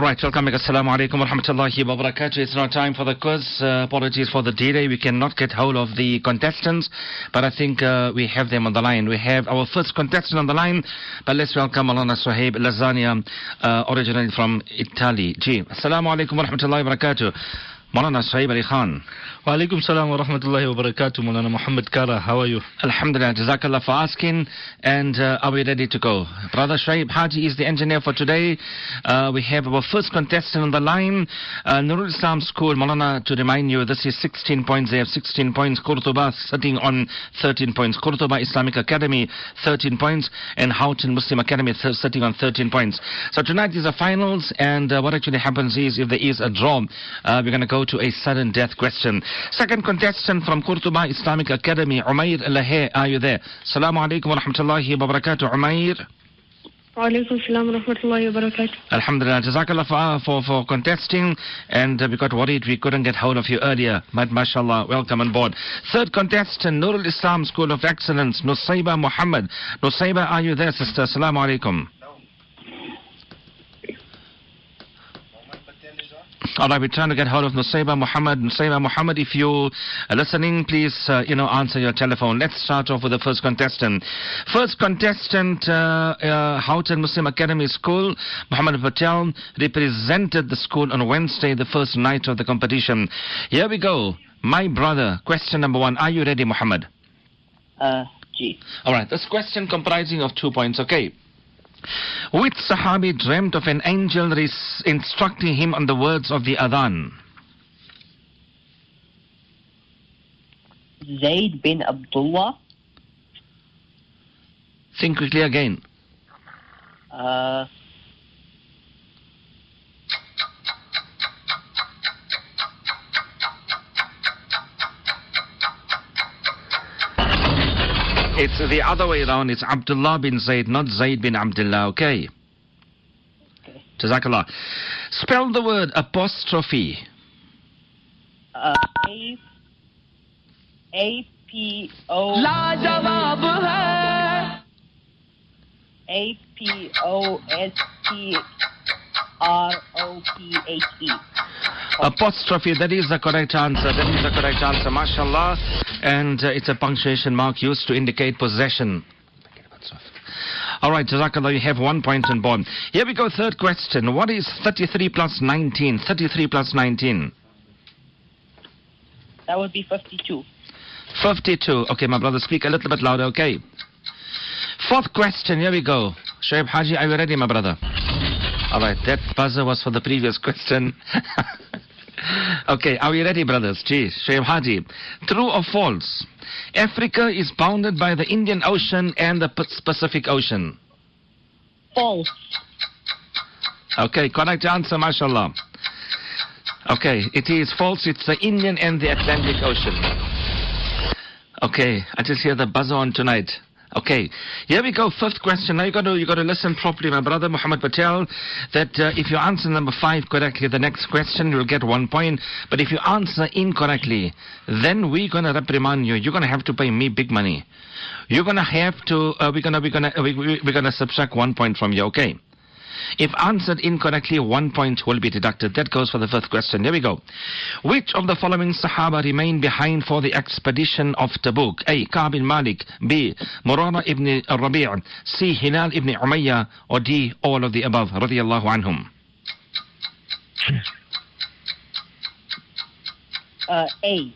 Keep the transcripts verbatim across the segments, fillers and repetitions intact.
All right, welcome back. Assalamu alaikum wa rahmatullahi wa barakatuh. It's now time for the quiz. Uh, apologies for the delay. We cannot get hold of the contestants, but I think uh, we have them on the line. We have our first contestant on the line, but let's welcome Maulana Suhaib Lasania, uh, originally from Italy. Ji, assalamu alaikum wa rahmatullahi wa barakatuh. Maulana Suhaib Ali Khan. Wa alaikum salam wa rahmatullahi wa barakatuh. Maulana Muhammad Kara, how are you? Alhamdulillah, Jazakallah for asking. And uh, are we ready to go? Brother Shoaib Haji is the engineer for today. Uh, we have our first contestant on the line. Uh, Nurul Islam School, Maulana, to remind you, this is sixteen points. They have sixteen points. Qurtuba sitting on thirteen points. Qurtuba Islamic Academy, thirteen points. And Houghton Muslim Academy th sitting on thirteen points. So tonight is the finals. And uh, what actually happens is, if there is a draw, uh, we're going to go to a sudden death question. Second contestant from Qurtuba Islamic Academy, Umair Lahe, are you there? Assalamu alaikum wa rahmatullahi wa barakatuh, Umair. Wa alaikum salam wa rahmatullahi wa barakatuh. Alhamdulillah, Jazakallah for, for, for contesting, and uh, we got worried we couldn't get hold of you earlier, but mashallah, welcome on board. Third contestant, Nurul Islam School of Excellence, Nusayba Muhammad. Nusayba, are you there, sister? Assalamu alaikum. All right, we're trying to get hold of Nusayba Muhammad. Nusayba Muhammad, if you're listening, please, uh, you know, answer your telephone. Let's start off with the first contestant. First contestant, uh, uh, Houghton Muslim Academy School, Muhammad Patel, represented the school on Wednesday, the first night of the competition. Here we go. My brother, question number one. Are you ready, Muhammad? Uh, G. All right, this question comprising of two points, okay? Which Sahabi dreamt of an angel res- instructing him on the words of the Adhan? Zayd bin Abdullah. Think quickly again. Uh, It's the other way around. It's Abdullah bin Zayd, not Zayd bin Abdullah, okay? okay. Jazakallah. Spell the word apostrophe. Uh, A, A, P, O, A, P, O, S, T, R, O, P, H, E. Apostrophe, that is the correct answer. That is the correct answer, mashallah. And uh, it's a punctuation mark used to indicate possession. All right, Jazakallah, you have one point on board. Here we go, third question. What is thirty-three plus nineteen? thirty-three plus nineteen. That would be fifty-two. fifty-two. Okay, my brother, speak a little bit louder, okay? Fourth question, here we go. Shoaib Haji, are you ready, my brother? All right, that buzzer was for the previous question. Okay, are we ready, brothers? Gee, Shoaib Haji. True or false? Africa is bounded by the Indian Ocean and the Pacific Ocean. False. Okay, correct answer, mashallah. Okay, it is false. It's the Indian and the Atlantic Ocean. Okay, I just hear the buzzer on tonight. Okay, here we go. Fifth question. Now you got to you got to listen properly, my brother Muhammad Patel. That uh, if you answer number five correctly, the next question you'll get one point. But if you answer incorrectly, then we're gonna reprimand you. You're gonna have to pay me big money. You're gonna have to. Uh, we're gonna we're gonna we, we, we're gonna subtract one point from you. Okay. If answered incorrectly, one point will be deducted. That goes for the fifth question. Here we go. Which of the following Sahaba remained behind for the expedition of Tabuk? A. Ka'b bin Malik. B. Murara ibn Rabi'. C. Hilal ibn Umayyah. Or D. All of the above. Radiyallahu anhum. Uh, A.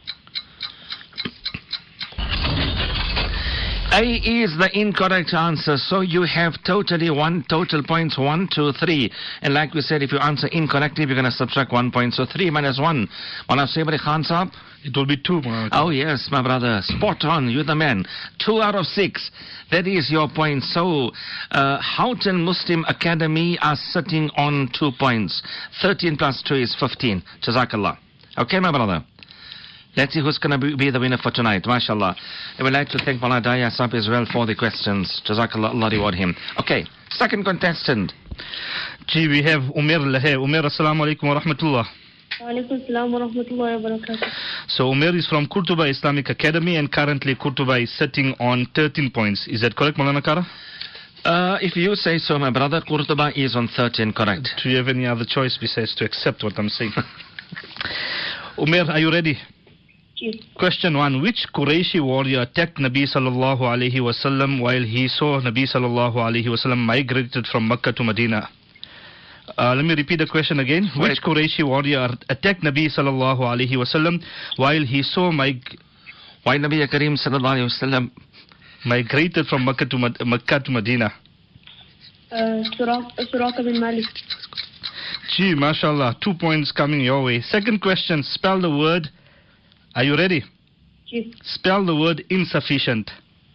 A is the incorrect answer, so you have totally one total points, one, two, three. And like we said, if you answer incorrectly, we're going to subtract one point. So three minus one. Maulana Sayyid Khan Saab? It will be two. Maulana. Oh yes, my brother. Spot on, you're the man. Two out of six. That is your point. So, uh, Houghton Muslim Academy are sitting on two points. thirteen plus two is fifteen. Jazakallah. Okay, my brother. Let's see who's going to be, be the winner for tonight. MashaAllah. I would like to thank Maulana Daya Saab as well for the questions. Jazakallah, Allah reward him. Okay, second contestant. Gee, we have Umair Lahe. Umair, assalamu alaikum wa rahmatullah. Wa alaikum salam wa rahmatullahi wa barakatuh. So Umair is from Qurtuba Islamic Academy and currently Qurtuba is sitting on thirteen points. Is that correct, Maulana Kara? Uh, if you say so, my brother, Qurtuba is on thirteen, correct. Do you have any other choice besides to accept what I'm saying? Umair, are you ready? Yes. Question one. Which Qurayshi warrior attacked Nabi sallallahu alayhi wasallam while he saw Nabi sallallahu alayhi wasallam migrated from Mecca to Medina? Uh, let me repeat the question again. Wait. Which Qurayshi warrior attacked Nabi sallallahu alayhi wasallam while he saw mig- Why Nabi Kareem sallallahu alayhi wasallam migrated from Mecca to, Med- Mecca to Medina? Uh, Suraq, Suraq bin Malik. Gee, mashallah. Two points coming your way. Second question. Spell the word. Are you ready? Yes. Spell the word insufficient.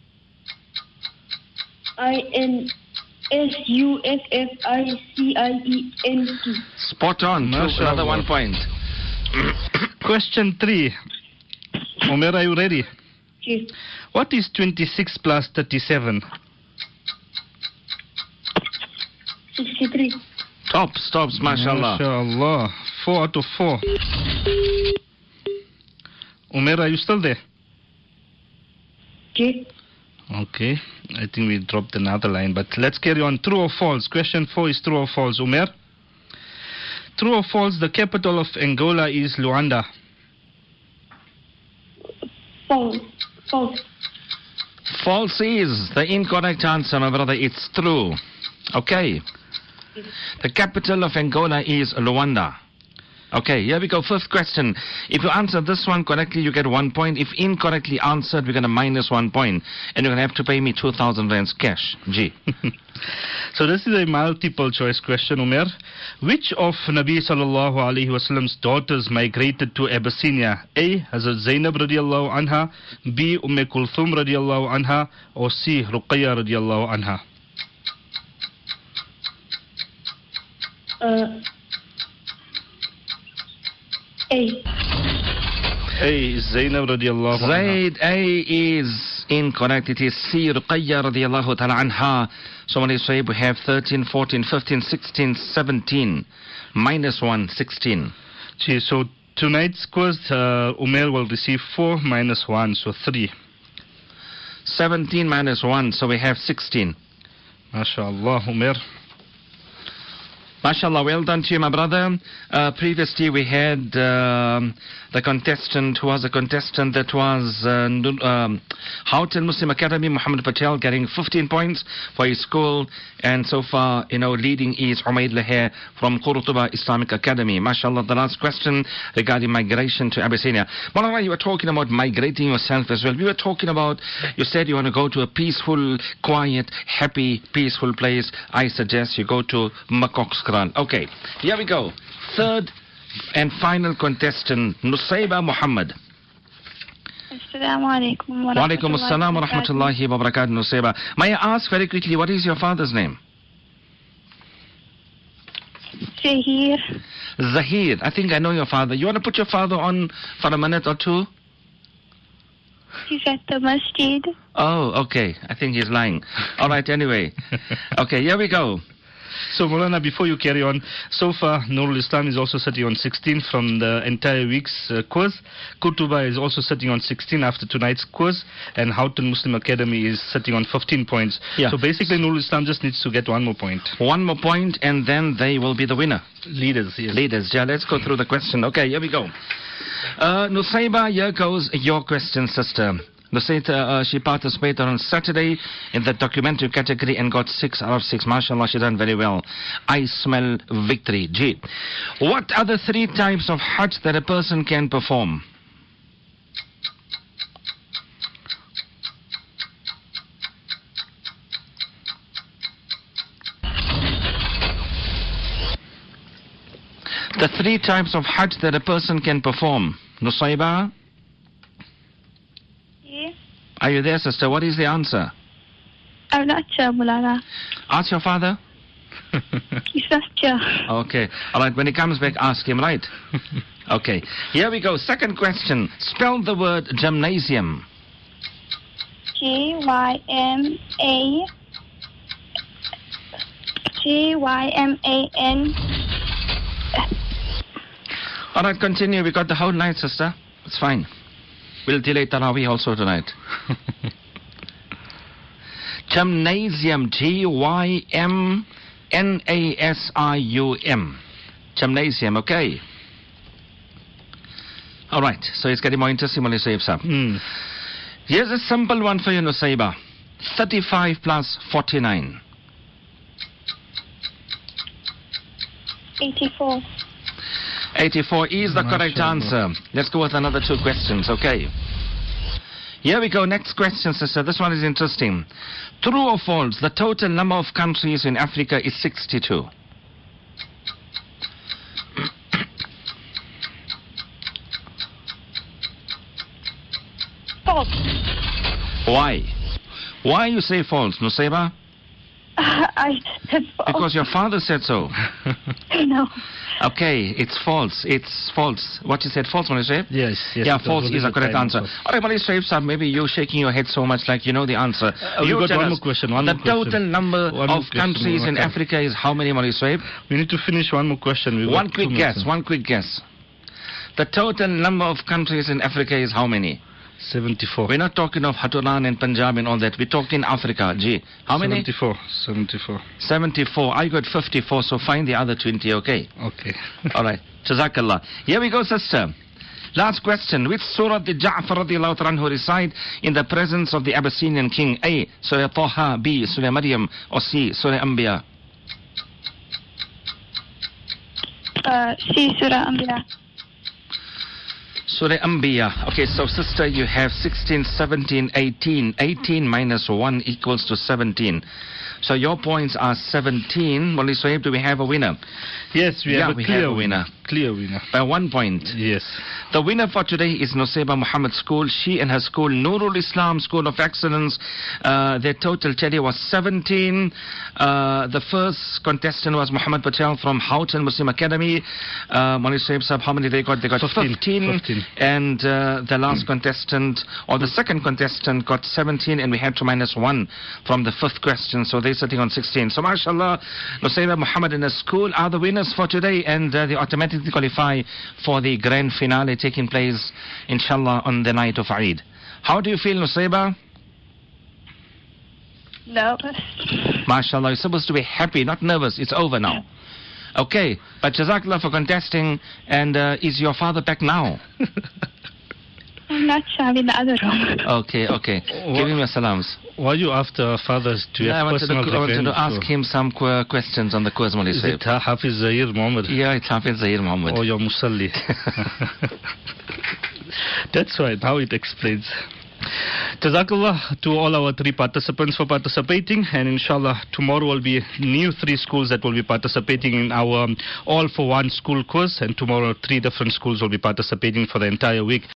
I N S U F F I C I E N T. Spot on. Two, Mashallah. another one point. Question three. Umair, are you ready? Yes. What is twenty-six plus thirty-seven? sixty-three. Top, stops, mashallah. Mashallah. Four out of four. Umair, are you still there? Yes. Okay. I think we dropped another line, but let's carry on. True or false? Question four is true or false. Umair? True or false? The capital of Angola is Luanda. False. False. False is the incorrect answer, my brother. It's true. Okay. The capital of Angola is Luanda. Okay, here we go. Fifth question. If you answer this one correctly, you get one point. If incorrectly answered, we're going to minus one point. And you're going to have to pay me two thousand rands cash. G. So this is a multiple choice question, Umair. Which of Nabi sallallahu alayhi wasallam's daughters migrated to Abyssinia? A. Hazrat Zainab radiallahu anha, B. Umm Kulthum radiallahu anha, or C. Ruqayya radiallahu anha? Uh, A. A. Zainab radiallahu anha. Zaid A is incorrect. It is C. Ruqayya radiallahu ta'ala anha. So when you say we have thirteen, fourteen, fifteen, sixteen, seventeen. Minus one, sixteen. Gee, so tonight's quiz, uh, Umair will receive four minus one, so three. seventeen minus one, so we have sixteen. MashaAllah, Umair. MashaAllah, well done to you, my brother. Uh, previously, we had um, the contestant who was a contestant that was uh, um, Houghton Muslim Academy, Muhammad Patel, getting fifteen points for his school. And so far, you know, leading is Umaid Laher from Qurtuba Islamic Academy. MashaAllah, the last question regarding migration to Abyssinia. Malala, you were talking about migrating yourself as well. We were talking about, you said you want to go to a peaceful, quiet, happy, peaceful place. I suggest you go to Makok's. Okay, here we go. Third and final contestant, Nusayba Muhammad. Assalamu alaikum wa Wa alaikum assalam wa rahmatullahi wa barakatuh, Nusayba. May I ask very quickly, what is your father's name? Zahir. Zahir. I think I know your father. You want to put your father on for a minute or two? He's at the masjid. Oh, okay. I think he's lying. All right, anyway. Okay, here we go. So, Maulana, before you carry on, so far, Nurul Islam is also sitting on sixteen from the entire week's uh, quiz. Qurtuba is also sitting on sixteen after tonight's quiz. And Houghton Muslim Academy is sitting on fifteen points. Yeah. So, basically, Nurul Islam just needs to get one more point. One more point, and then they will be the winner. Leaders, yes. Leaders, yeah, let's go through the question. Okay, here we go. Uh, Nusayba, here goes your question, sister. Nusayta, uh, she participated on Saturday in the documentary category and got six out of six. MashaAllah, she done very well. I smell victory. G. What are the three types of Hajj that a person can perform? The three types of Hajj that a person can perform. Nusayba? Yes. Are you there, sister? What is the answer? I'm not sure, Mulana. Ask your father. He's not sure. Okay. All right. When he comes back, ask him, right? Okay. Here we go. Second question. Spell the word gymnasium. G Y M A G Y M A N. All right. Continue. We got the whole night, sister. It's fine. We'll delay Tarawih also tonight. Gymnasium. G Y M N A S I U M. Gymnasium, okay. All right, so it's getting more interesting, Mali Saib Sahib. Hmm. Here's a simple one for you, Nusaiba. thirty-five plus forty-nine. eighty-four. eighty-four is the correct Mashallah. answer. Let's go with another two questions, okay? Here we go. Next question, sister. This one is interesting. True or false? The total number of countries in Africa is sixty-two. False. Why? Why you say false, Nusaiba? I said false. Because your father said so. No. Okay, it's false. It's false. What you said, false, Mali Saib? Yes, yes. Yeah, because false within is a the correct time answer. also. All right, Mali Saib, sir, maybe you're shaking your head so much like you know the answer. Uh, we you got tell one us more question, one the more question. total number One more of question, countries in okay. Africa is how many, Mali Saib? We need to finish one more question. We've One got quick two guess, minutes. one quick guess. The total number of countries in Africa is how many? seventy-four. We're not talking of Haturan and Punjab and all that. We're talking Africa. Gee, how many? seventy-four. seventy-four. seventy-four. I got fifty-four, so find the other twenty, okay? Okay. All right. Jazakallah. Here we go, sister. Last question. Which surah did Ja'far radiallahu ta'ala anhu recite in the presence of the Abyssinian king? A. Surah Taha. B. Surah Maryam. Or C. Surah Anbiya. Uh, C. Surah Anbiya. Surah Anbiya. Okay, so sister, you have sixteen, seventeen, eighteen. eighteen minus one equals to seventeen. So your points are seventeen. Moli Sohaib, do we have a winner? Yes, we Yeah, have a we clear have a winner. Clear winner. By one point. Yes. The winner for today is Nusaiba Muhammad School. She and her school, Nurul Islam School of Excellence. Uh, their total today was seventeen. Uh, the first contestant was Muhammad Patel from Houghton Muslim Academy. Uh, Moli Sohaib Sahib, how many they got? They got fifteen. fifteen. fifteen. And uh, the last contestant, or the second contestant, got seventeen, and we had to minus one from the fifth question. So they're sitting on sixteen. So mashallah, Nusaiba Muhammad and her school are the winners for today, and uh, they automatically qualify for the grand finale taking place, inshallah, on the night of Eid. How do you feel, Nusaiba? Nervous. MashaAllah, you're supposed to be happy, not nervous. It's over now. Okay, but Jazakallah for contesting, and uh, is your father back now? I'm not sure. I'm in the other room. Okay, okay. Give him your salams. Why you after our fathers? Do you Yeah, I have wanted, to, personal I wanted to revenge ask or- him some qu- questions on the quiz, Moli Is Saib. it uh, Hafiz Zahir Muhammad? Yeah, it's Hafiz Zahir Muhammad. Or your Musalli? That's right. Now it explains. Jazakallah to all our three participants for participating, and inshallah tomorrow will be new three schools that will be participating in our um, all for one school course, and tomorrow three different schools will be participating for the entire week.